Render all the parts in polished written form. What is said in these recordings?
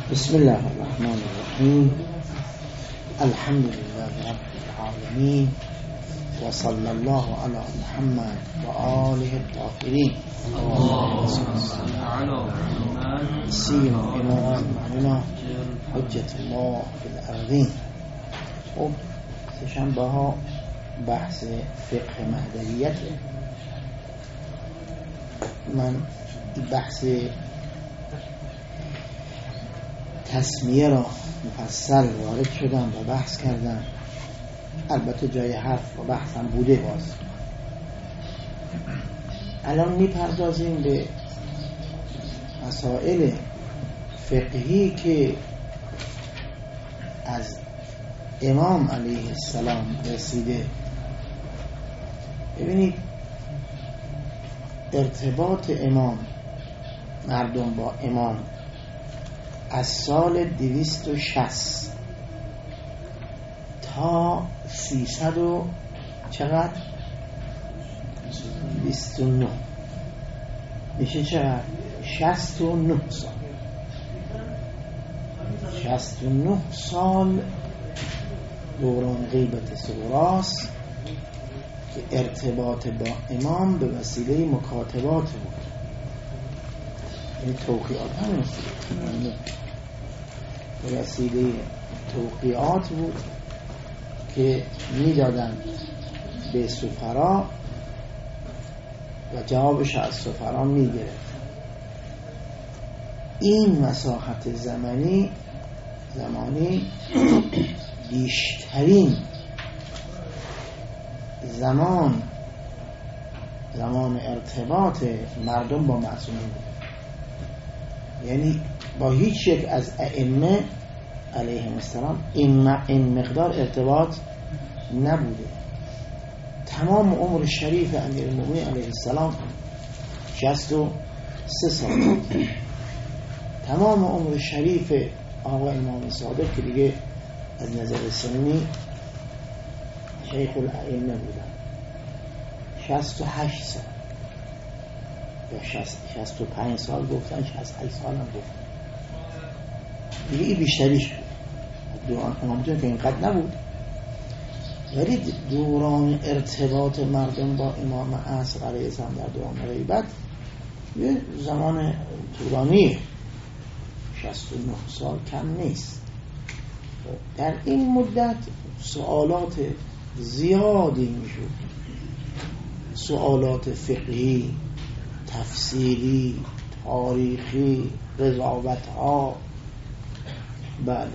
بسم الله الرحمن الرحیم. الحمد لله رب العالمین و صلی الله علی محمد و آله الطاهرین. سیر امام المؤمنین حجت الله فی الارضین. خب سه‌شنبه ها بحث فقه مهدویت. من بحث تسمیه را مفصل وارد شدم و بحث کردم. البته جای حرف و بحثم بوده باز. الان میپردازیم به مسائل فقهی که از امام علیه السلام رسیده. ببینید ارتباط مردم با امام از سال 260 تا 300 و چقدر؟ 29 میشه چقدر؟ 69 سال. 69 سال دوران غیبت صغراست که ارتباط با امام به وسیله مکاتبات بود. این توقیعات هم به وسیله توقیعات بود که میدادن به سفرا و جوابش از سفرا میگرفت. این مساحت زمانی بیشترین زمان ارتباط مردم با معصومین بود. یعنی با هیچ یک از ائمه علیهم السلام این مقدار ارتباط نبوده. تمام عمر شریف امیرالمومنین علیه السلام 63 سال. تمام عمر شریف آقا امام صادق که دیگه از نظر سنی شیخ الائمه بودن 68 سال یا 65 سال گفتن، 68 سال هم گفتن. دیگه این بیشتریش بود. دوران امامتون که اینقدر نبود، ولی دوران ارتباط مردم با امام عصر علیه السلام در دوران غیبت یه زمان طولانیه. 69 سال کم نیست. در این مدت سوالات زیادی میشود، سوالات فقهی، تفسیری، تاریخی، قضاوت ها. بله.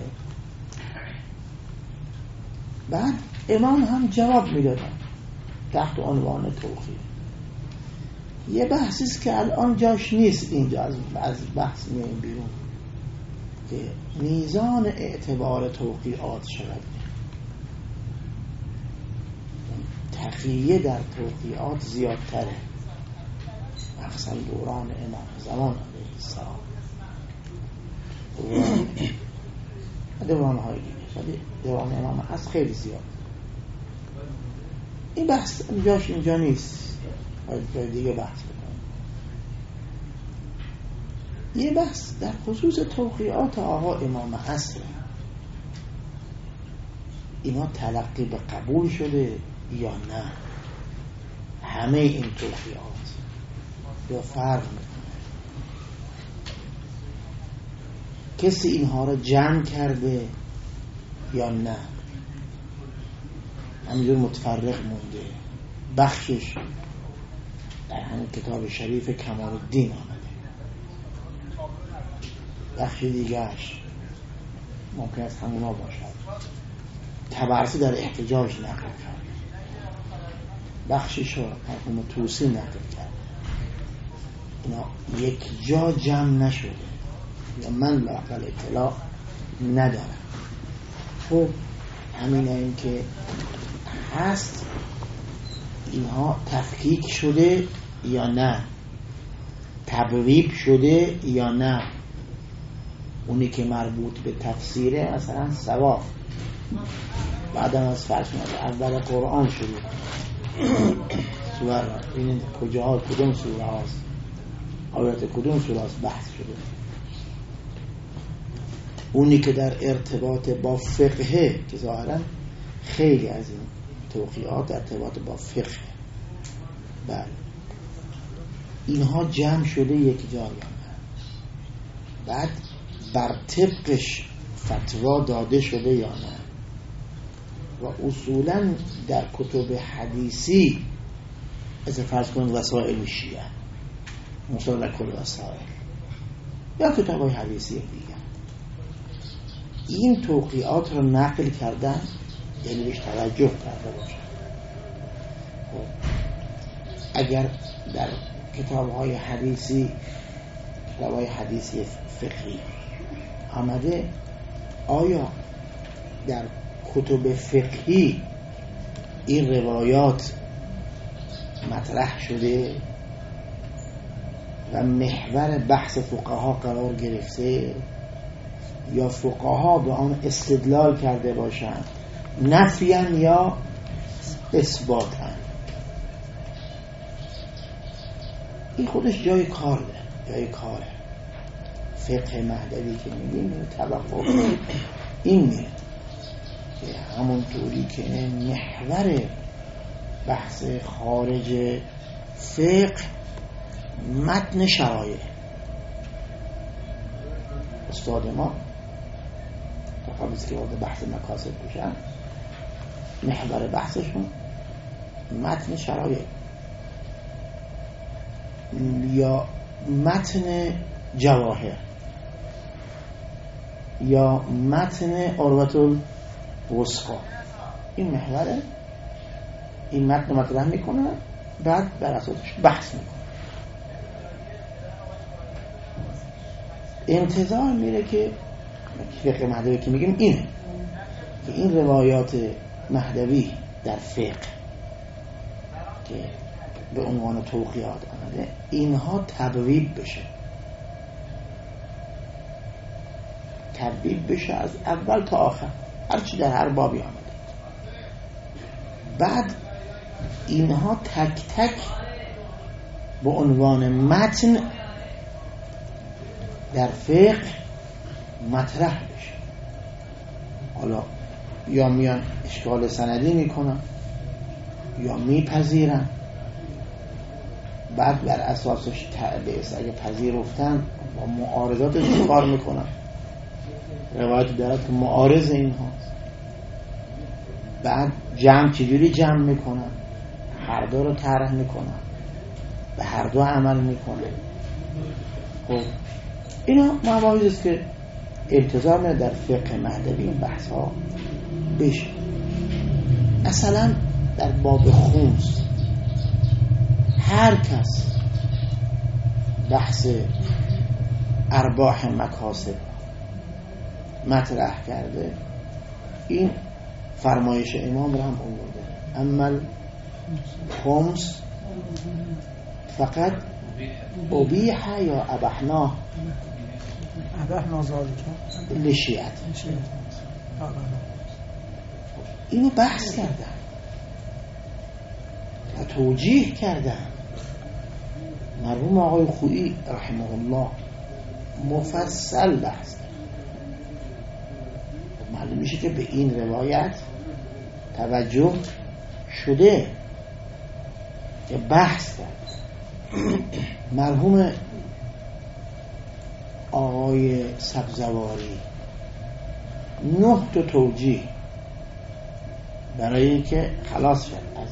بعد امام هم جواب میدادن تحت عنوان توقیع. یه بحثیست که الان جاش نیست اینجا، از بحث میایم بیرون که میزان اعتبار توقیعات شود. تقیه در توقیعات زیادتره، مخصوصا دوران امام زمان علیه السلام، دوران های دیگه، ولی دوران امام هست خیلی زیاد. این بحث جاش اینجا نیست، باید دیگه بحث بکنیم. یه بحث در خصوص توقیعات آقا امام عصر. اینا تلقی به قبول شده یا نه؟ همه این توقیعات یا فرق میکنه؟ کسی اینها را جمع کرده یا نه؟ همینجور متفرق مونده. بخشش در همین کتاب شریف کمال الدین آمده، بخش دیگرش ممکن است همونا باشد. طبرسی در احتجاج نقل کرد، بخشش رو مرحوم طوسی نقل کرد. اینا یک جا جمع نشده یا من لااقل اطلاع ندارم. خب همین این که هست، اینها تفکیک شده یا نه؟ تبویب شده یا نه؟ اونی که مربوط به تفسیره مثلا ثواب بعدم از فرض اول قرآن شروع سوره، این کجاها کدوم سوره هاست، آیات کدوم سوره هاست بحث شده. اونی که در ارتباط با فقه که ظاهرا خیلی از این توقیعات در ارتباط با فقه، بله اینها جمع شده یک جا یا نه، بعد بر طبقش فتوا داده شده یا نه. و اصولا در کتب حدیثی از فرض کنید وسائل شیعه مثلا در کل وسائل یا کتاب های حدیثی دیگر این توقیعات رو نقل کردن، یعنی بهش توجه کرده باشن. اگر در کتاب های حدیثی فقهی آمده، آیا در کتب فقهی این روایات مطرح شده و محور بحث فقها قرار گرفته یا فقها به آن استدلال کرده باشند نفیاً یا اثباتاً؟ این خودش جای کاره. فقه مهدوی که میگیم توقع این میره که همونطوری که محور بحث خارج فقه متن شرایع، استاد ما تا قبل از که وارد بحث مکاسب بشن محور بحثشون متن شرایع یا متن جواهر یا متن عروة الوثقی، این محوره. این متن مطرح میکنه، بعد بر اساسش بحث میکنه. انتظار میره که فقه مهدوی که میگیم اینه که این روایات مهدوی در فقه که به عنوان توقیعات آمده اینها تبویب بشه از اول تا آخر، هرچی در هر بابی آمده. بعد اینها تک تک به عنوان متن در فقه مطرح بشه. حالا یا میان اشکال سندی میکنن یا میپذیرن، بعد بر اساسش اگه پذیرفتن با معارضاتش کار میکنن. روایت دارد که معارض اینها، بعد چجوری جمع میکنن؟ هر دو رو طرح میکنن، به هر دو عمل میکنن. خب اینا مواردی است که انتظار میره در فقه مهدوی این بحث ها بشه. مثلا در باب خمس هر کس بحث ارباح مکاسب مطرح کرده، این فرمایش امام رو هم آورده: اما خمس فقط ابیح یا ابحناه لشیعت. اینو بحث کردن و توجیه کردن. مرحوم آقای خویی رحمه الله مفصل بحث کرد. معلوم میشه که به این روایت توجه شده که بحث کرد. مرحوم آقای سبزواری 9 تا توجیه برای اینکه خلاص شد از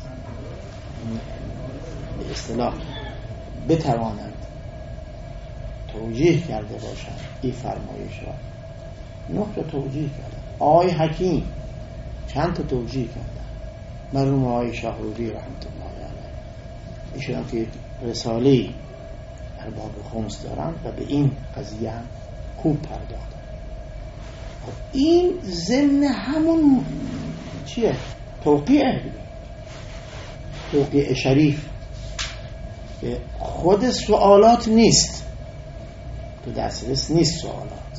به اصطلاح بتوانند توجیه کرده باشند این فرمایش را. 9 تا توجیه کردن. آقای حکیم چند تا توجیه کردن. مرحوم آقای شاهرودی رحمت الله علیه ایشون که رساله در باب خمس دارن و به این قضیه هم خوب پرداختن. این ضمن همون چیه؟ توقیع شریف. خود سوالات نیست، تو دسترس نیست سوالات،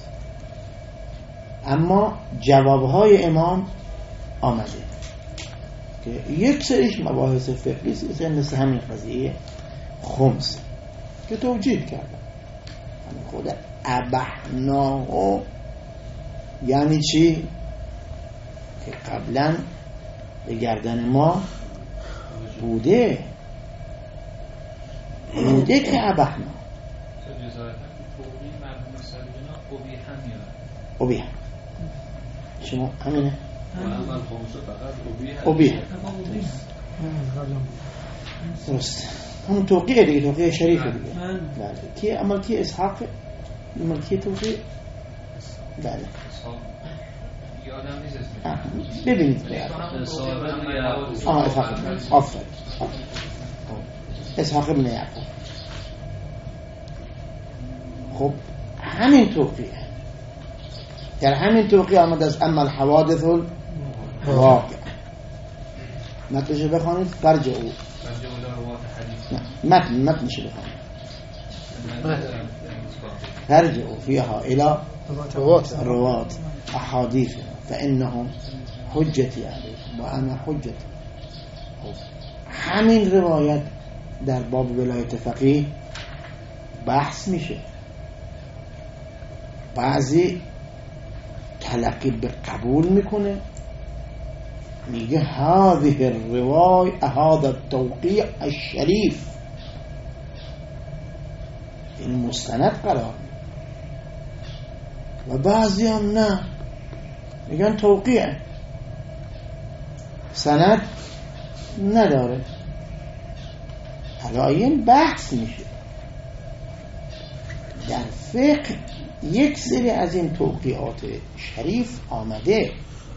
اما جوابهای امام آمده که یک سریش مباحث فقهی است، مثل همین قضیه خمس که توجیه کردن. خود ابحناه یعنی چی؟ که قبلا به گردن ما بوده که ابحنا ابیح شما همینه ابیح درست همون توقیه دیگه توقیه شریفه دیگه بله کیه ملکی اسحاق ملکی توقیه بله یادم نیست اسمش ببینید اسحاق ابن یعقوب خب همین توقیه در همین توقیه آمده از اما الحوادث الواقع متنش بخوانید فرج او متنش بخوانید فرج او فيها الى روات احاديث فانهم حجتي عليكم وانا حجتي. همین روایت در باب ولایت فقیه بحث میشه. بعضی تلقی به قبول میکنه، میگه هذه الروای هذا التوقیع الشریف، این مستند قرار. و بعضی هم نه، میگن توقیع سند نداره. حالا این بحث میشه در فقه. یک سری از این توقیعات شریف آمده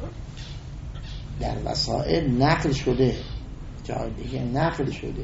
در وسائل نقل شده، جای دیگه نقل شده،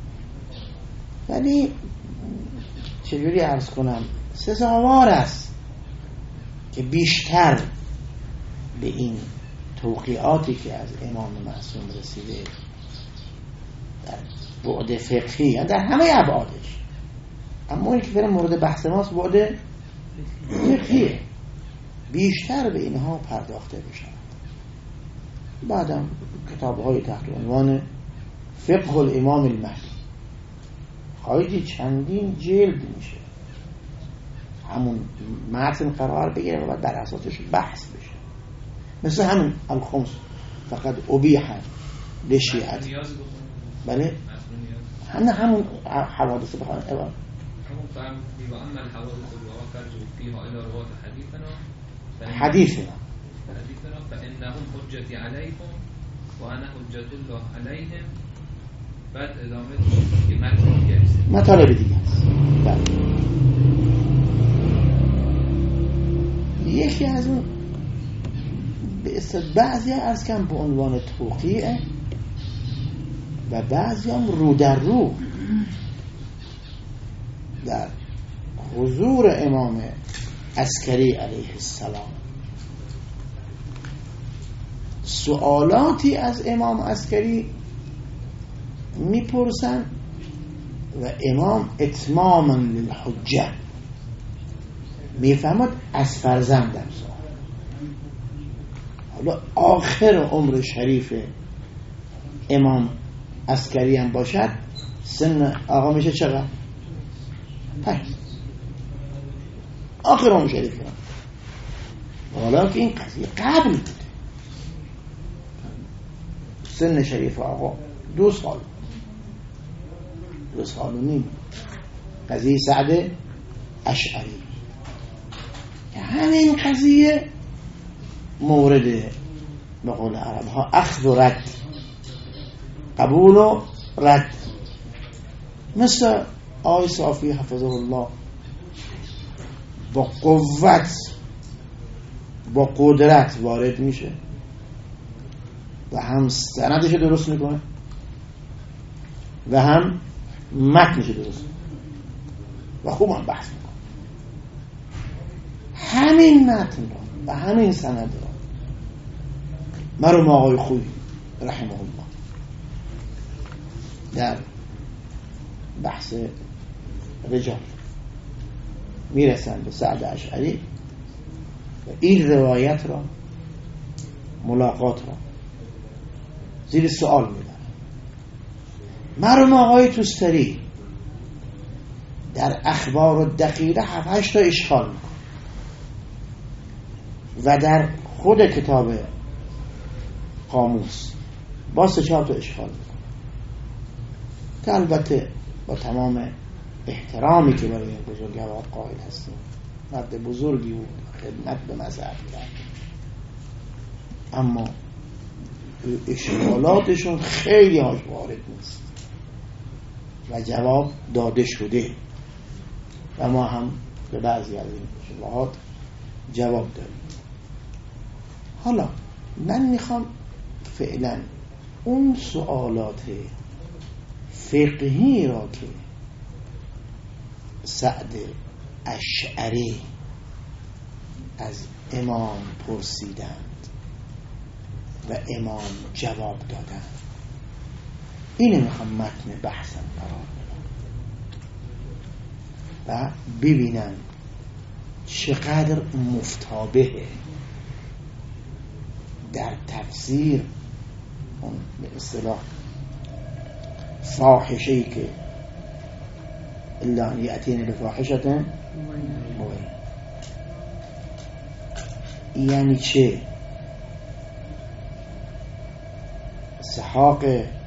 ولی چجوری عرض کنم سزاوار است که بیشتر به این توقیعاتی که از امام معصوم رسیده در بعد فقهی یا در همه ابعادش، اما این که فعلا مورد بحث ماست بعد فقهیه، بیشتر به اینها پرداخته بشن. بعدم کتاب‌های تحت عنوان فقه الامام المهدی خواهید چندین جلد میشه، همون متن قرار بگیره و بعد بر اساسش بحث بشه. مثل همین الخمس فقط ابیح لشیعت، بله همون حوادث بخوان همون فهم و اما الحوادث الواقع فيها الى رواه حدیثنا فانهم حجتي عليكم وانا حجت الله عليهم. بعد ادامه که مطالب دیگه است. یکی از اون بعضی عرض کم به عنوان توقیعه و بعضی هم رو در رو در حضور امام عسکری علیه السلام سوالاتی از امام عسکری میپرسن و امام اتماما للحجه میفهمد از فرزندم سوال. حالا آخر عمر شریف امام عسکری هم باشد، سن آقا میشه چقدر؟ 5 آخر عمر شریف هم. حالا که این قضیه قبل بوده، سن شریف آقا 2 سال 2 سال و نیم. قضیه سعد اشعری همین قضیه مورد به قول عرب ها اخذ و رد، قبول و رد. مثل آقای صافی حفظه الله با قوت با قدرت وارد میشه و هم سندش درست میکنه و هم متنش درست میکنه و خوب هم بحث میکنه. همین متن را و همین سند را مرحوم آقای خویی رحمه الله در بحث رجال میرسن به سعد اشعری و این روایت را ملاقات را زیر سوال میبرن. مرحوم آقای توستری در اخبار و دقیقه 7-8 تا اشکال میکنه. و در خود کتاب قاموس با 4 تا اشکال میکنه که البته با تمام احترامی که برای بزرگوار قائل هستیم، مرد بزرگی بود، خدمت به مذهب کرد، اما اشکالاتشون خیلی هاش وارد نیست و جواب داده شده و ما هم به بعضی از این شبهات جواب داریم. حالا من میخوام فعلا اون سوالات فقهی را که سعد اشعری از امام پرسیدند و امام جواب دادند، اینو میخوام متن بحثم قرار بدم و ببینم چقدر مفتابهه در تفسیر اون به اصطلاح فاحشه‌ای که الا ان یأتین بفاحشة مبینة. یعنی چه؟ سحاق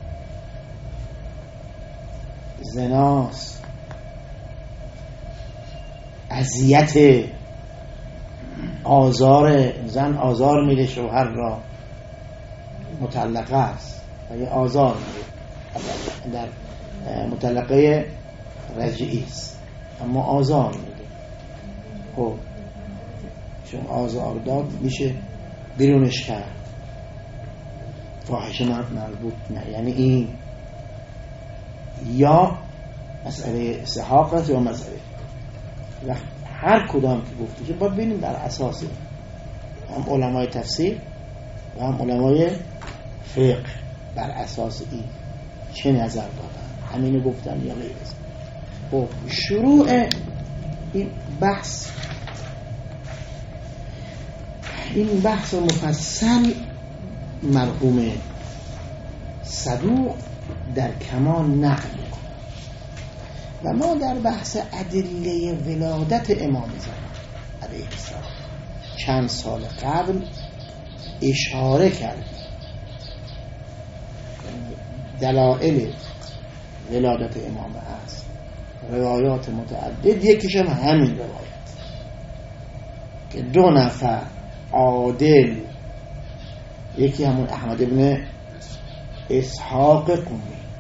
زناست، اذیت، آزار، زن آزار میده شوهر را، مطلقه است و یه آزار میده، در مطلقه رجعی است اما آزار میده. خب چون آزار داد میشه بیرونش کرد، فاحشه مربوط نه. یعنی این یا مسئله سحاق است یا مسئله و هر کدام که گفته که باید ببینیم بر اساس هم علمای تفسیر و هم علمای فقه بر اساس این چه نظر دادن، همینو گفتن یا غیر از. خب شروع این بحث مفصل مرحوم صدوق در کمال نقل میکنه و ما در بحث ادله ولادت امام زمان علیه السلام چند سال قبل اشاره کردیم. دلائل ولادت امام است روایات متعدد، یکیش هم همین روایت که 2 نفر عادل، یکی همون احمد ابن اسحاق قمی،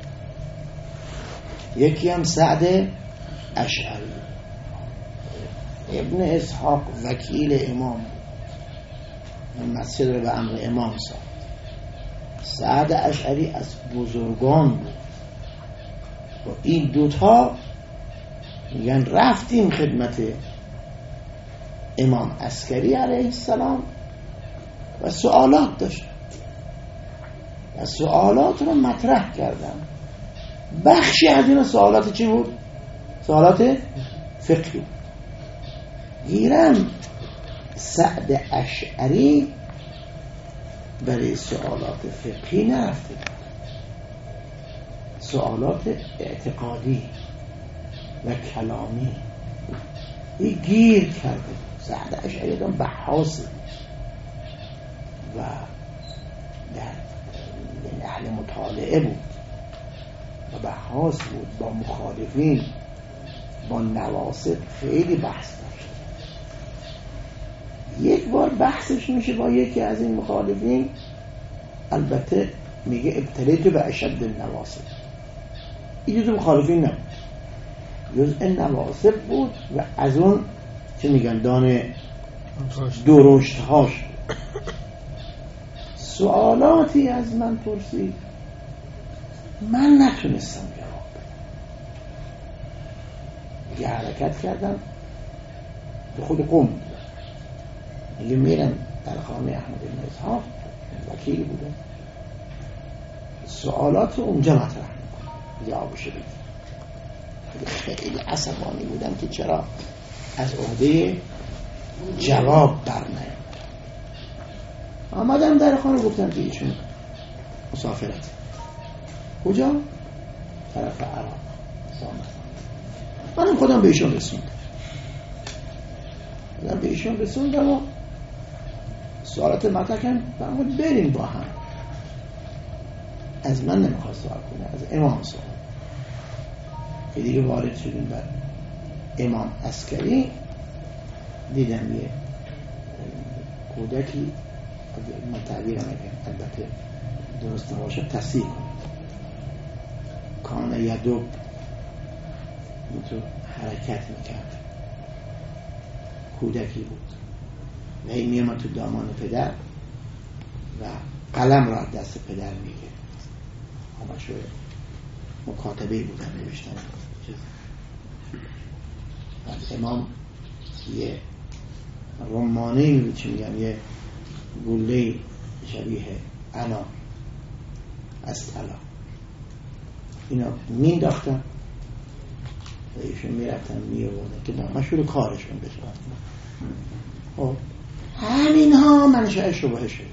یکی هم سعد اشعری. ابن اسحاق وکیل امام مسجد رو به امر امام ساخت، سعد اشعری از بزرگان بود. و این دوتا میگن رفتیم خدمت امام عسکری علیه السلام و سوالات داشت و سوالات رو مطرح کردم. بخشی از این سوالات چی بود؟ سوالات فقهی. گیرم سعد اشعری برای سوالات فقهی نرفته، سوالات اعتقادی و کلامی این گیر کرده. سعد اشعری دام بحاثی و در اهل مطالعه بود و بحاث بود، با مخالفین با نواصب خیلی بحث داشت. یک بار بحثش میشه با یکی از این مخالفین، البته میگه ابتلیت به اشد النواصب، این جز مخالفین نبود، جز نواصب بود و از اون چه میگن دانه درشتهاش بود. سوالاتی از من پرسید، من نتونستم جواب بدم. یه حرکت کردم به خود قم بودم، میگه میرم در خانه احمد بن اسحاق، وکیل بودم، سوالات اونجا مطرح میکنم، جوابشو بدید. خیلی عصبانی بودم که چرا از عهده جواب برنه. آمدم در خانه، گفتم که ایشون مسافرت. کجا؟ طرف عراق. منم خودم به ایشون رسوندم و سوالات مطرح کردن فرمود بریم با هم. از من نمیخواست سوال کنه، از امام سوال. که دیگه وارد شدیم بر امام عسکری، دیدم یه کودکی، من تعبیر نگم البته درست باشه تصحیح کنم، کانه یدوب تو حرکت میکرد، کودکی بود و این میامد تو دامان پدر و قلم را دست پدر میگه. اما شوی مکاتبه بودن نوشتن از امام یه رمانه میگه، چی میگم، یه گله شبیه انار از طلا اینا مینداختن و ایشون میرفتن میآوردن که مشغول کارشون بشن. خب همین ها منشأ شبهه شده.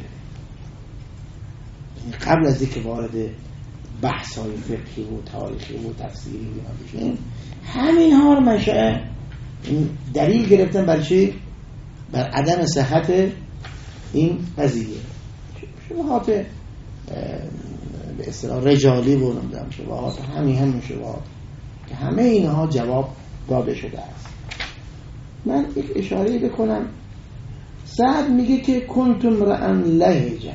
یعنی قبل از اینکه وارد بحث های فقهی و تاریخی و تفسیری اینا بشیم، همین ها رو منشأ دلیل گرفتن برای چی؟ بر عدم صحت این قضیه. شبهات به اصطلاح رجالی بودم، شبهات همین شبهات که همه اینها جواب داده شده است. من یک اشاره بکنم. سعد میگه که کنتم رأن لهجا،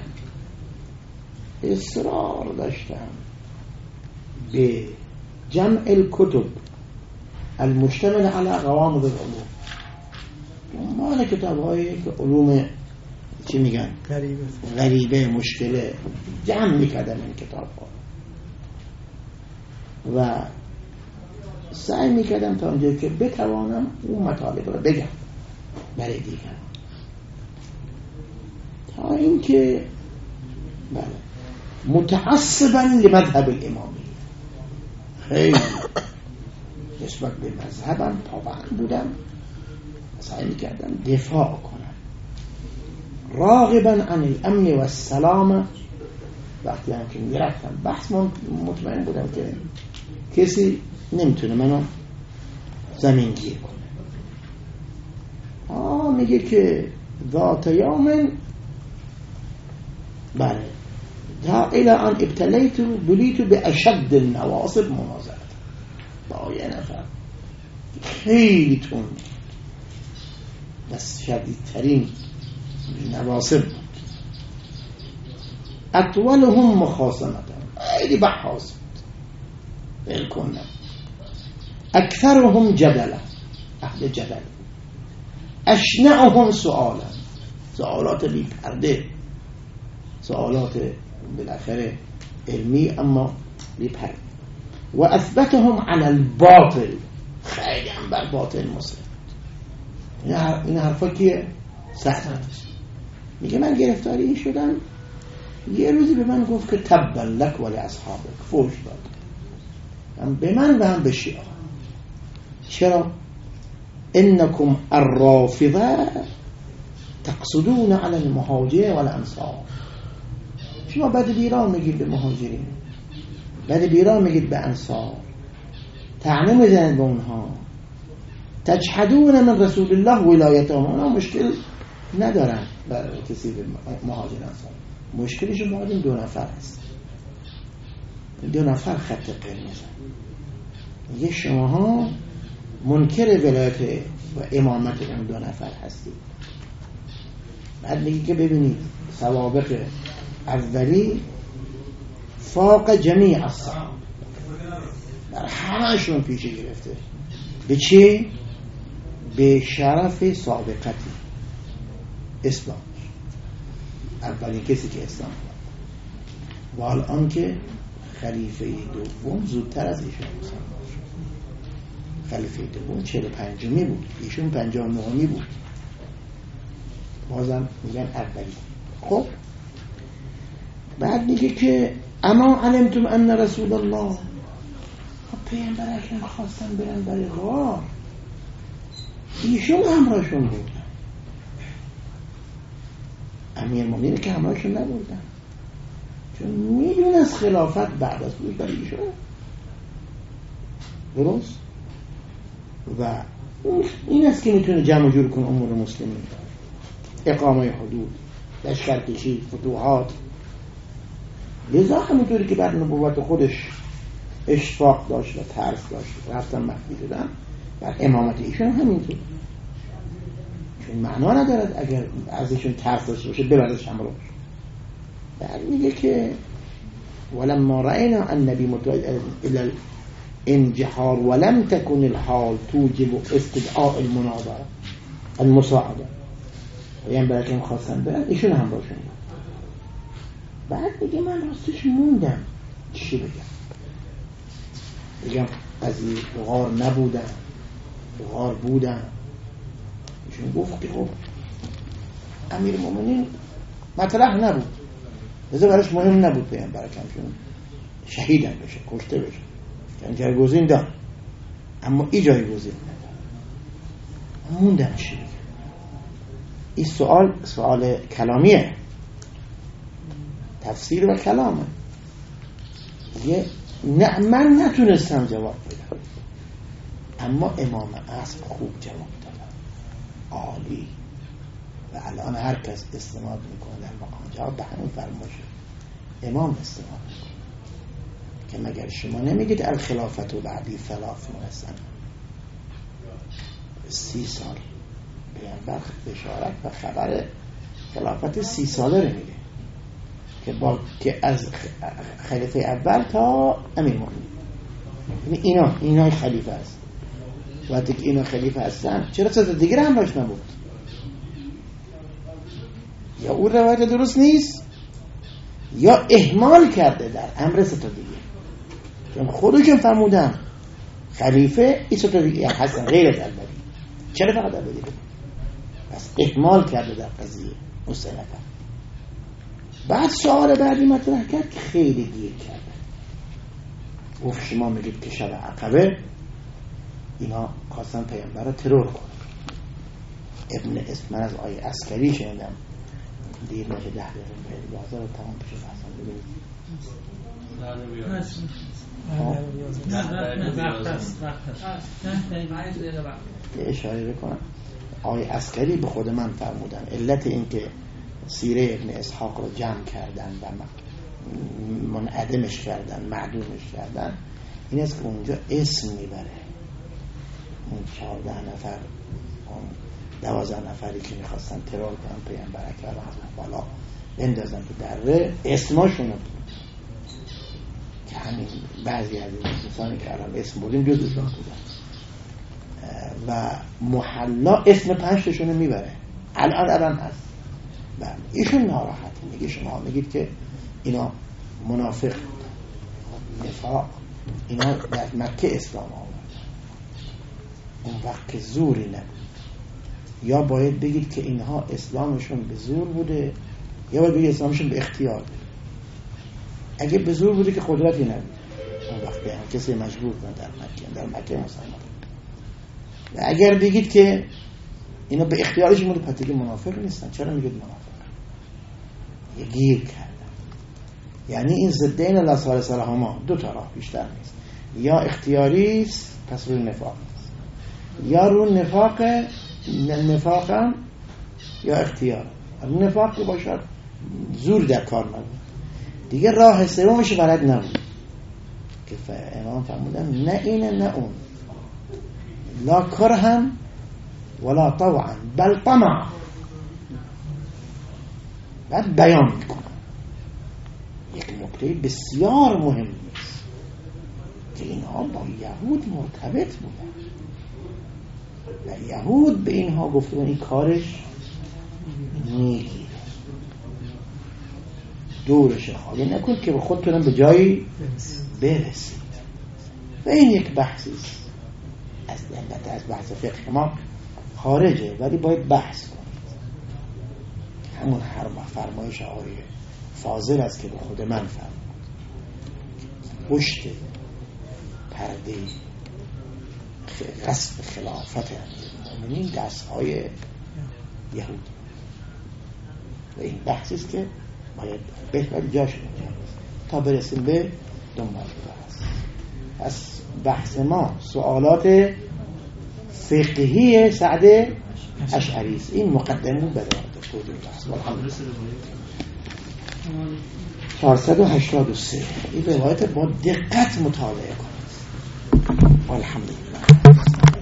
اصرار داشتم به جمع الکتب المشتمل علی قوامض العلوم، دنبال کتاب هایی که علوم چی میگن غریبه مشکله جمع میکردم این کتاب ها و سعی میکردم تا اونجایی که بتوانم اون مطالب رو بگم برای دیگران، تا اینکه بله متعصبا لمذهب الامامی، خیلی نسبت به مذهبم پابند بودم، سعی میکردم دفاع کنم، راغبا عن الامن و السلام. وقتی هم که میرفتم بحث مطمئن بودم که کسی نمیتونه منو زمین گیر کنه. میگه که ذات یوم بله تا الى ان بلیت به اشد النواصب مناظرت با یه نفر خیلی تند بس شدیدترین نواصب بود، اطولهم مخاصمتا، خیلی بحث بود، بلکنم، اکثرهم جدلا، اهل جدل، اشنعهم سؤالا، سؤالات بی پرده، سؤالات بالاخره علمی اما بی پرده، و اثبتهم علی الباطل، خیلی هم بر باطل مصر. این حرفا که سعد میگه من گرفتاری این شدم. یه روزی به من گفت که تبا لک ولی اصحابک، فوش داد، هم به من و هم به شیعه. چرا؟ انکم الرافضه تقصدون علی المهاجر والانصار. شما بد بیرا میگید به مهاجرین، بد بیرا میگید به انصار، طعنه میزنید به اونها، تجحدون من رسول الله ولایتهم. اونا مشکل ندارن برای کسی به مهاجر انصار، مشکلشون باید این 2 نفر هست، 2 نفر خط قرمزن. میگه شماها منکر ولایت و امامت این 2 نفر هستید. بعد میگه که ببینید سوابق اولی فاق جمیع الصحابه، در همه‌شون پیشه گرفته. به چی؟ به شرف سابقتی اسلام، اولین کسی که اسلام کرد و الان که خلیفه دوم زودتر از ایشون مسلمان شد. خلیفه دوم 45می بود، ایشون 59می بود، بازم میگن اولی. خب بعد میگه که اما علمتم ان رسول الله، خب پیغمبر اکرم خواستن برن برای غار، ایشون همراهشون بودن، امیرالمومنین که همراهشون نبودن، چون میدونست خلافت بعد از بود برای ایشون درست. و این است که میتونه جمع جور کنه امور مسلمین، اقامه حدود، لشکرکشی، فتوحات. لذا همونطوری که بر نبوت خودش اشفاق داشت و ترس داشت رفتن مخفی شدن، بر امامت ایشون همینطور. چون معنا ندارد اگر ازشون ترس داشته باشه ببردش همراه. بعد میگه که ولما رأينا النبي متوجه الى الانجحار ولم تكن الحال توجب استدعاء المناظره المساعده، یعنی برای که خواستن برن ایشون هم باشون. بعد میگه من راستش موندم چی بگم از این غار نبودم، غار بودم. ایشون گفت که خب امیر مومنین مطرح نبود، لذا براش مهم نبود پیغمبر اکرمشون شهیدن بشه، کشته بشه، یعنی جایگزین دار، اما ای جایگزین ندار. موندم چی بگم. این سوال کلامیه، تفسیر و کلامه. یه نه من نتونستم جواب بدم، اما امام عصر خوب جواب دادن، عالی. و الان هر کس استناد میکنه در مقام جواب به همون فرمایش امام استناد میکنه که مگر شما نمیگید الخلافت و بعدی 3 سنه، 30 سال پیامبر بشارت و خبر خلافت 30 ساله رو میده که از خلیفه اول تا امیر مومنین، یعنی اینا خلیفه است. وقتی که اینا خلیفه هستن چرا چیز دیگه هم باش نبود؟ یا اون روایت درست نیست یا اهمال کرده در امر 3 تا دیگه، چون خودشون فرمودن خلیفه این 3 تا دیگه هستن غیر از البری، چرا فقط البری؟ پس اهمال کرده در قضیه مستنفر. بعد سوال بعدی مطرح کرد که خیلی گیر کرده، گفت شما میگید که شب عقبه اینا خواستن پیامبر رو ترور کنن. ابن اسم من از آیه عسکری شنیدم، دیر نشه 10 دقیقه بازار رو تمام پیش بحثم ببینید. اشاره بکنم آیه عسکری به خود من فرمودن علت این که سیره ابن اسحاق رو جمع کردن و منعدمش کردن، معدومش کردن، این است که اونجا اسم میبره. اون 14 نفر، اون 12 نفری که میخواستن ترور کنن پیامبر اکرم از بالا بندازن تو دره، اسماشون بود که همین بعضی از این دوستانی که الان اسم بودیم جزشون بودن و محلا اسم 5 تاشون میبره. الان هست. بله ایشون ناراحت میگه شما میگید که اینا منافق بود، نفاق، اینا در مکه اسلام آورد، اون وقت که زوری نبود. یا باید بگید که اینها اسلامشون به زور بوده، یا باید بگید اسلامشون به اختیار بوده. اگه به زور بوده که قدرتی نبود، اون وقت به هم کسی مجبور کن در مکه مسلمان. و اگر بگید که اینا به اختیارشون بوده، پس دیگه منافق نیستن. چرا میگید منافق؟ یه گیر کردن. یعنی این ضدین لا ثالث لهما، 2 تا راه بیشتر نیست. یا اختیاری است پس روی نفاق است، یا روی نفاقم یا اختیار. نفاق که باشد زور در کار نبود دیگه، راه سومش بلد نبود که امام فرمودن نه اینه نه اون، لا کرهم ولا طوعا بل طمع. بعد بیان میکنم یک نکته بسیار مهم است که اینها با یهود مرتبط بودن و یهود به اینها گفتن این کارش میگیره، دورش خالی نکن که به خودتونم به جایی برسید. و این یک بحثی است از بحث فقه ما خارجه، ولی باید بحث کنید. همون فرمایش آقای فاضل است که به خود من فرمود، پشت پرده غصب خلافت امیرالمومنین دستهای یهود. و این بحثی است که باید بهتر جاش اینجا تا برسیم به دنبال بحث. از بحث ما سوالات فقهی سعد اشعری است. این مقدمه بود. مقصود الله. 483 این روایت با دقت مطالعه کنید. الحمدلله.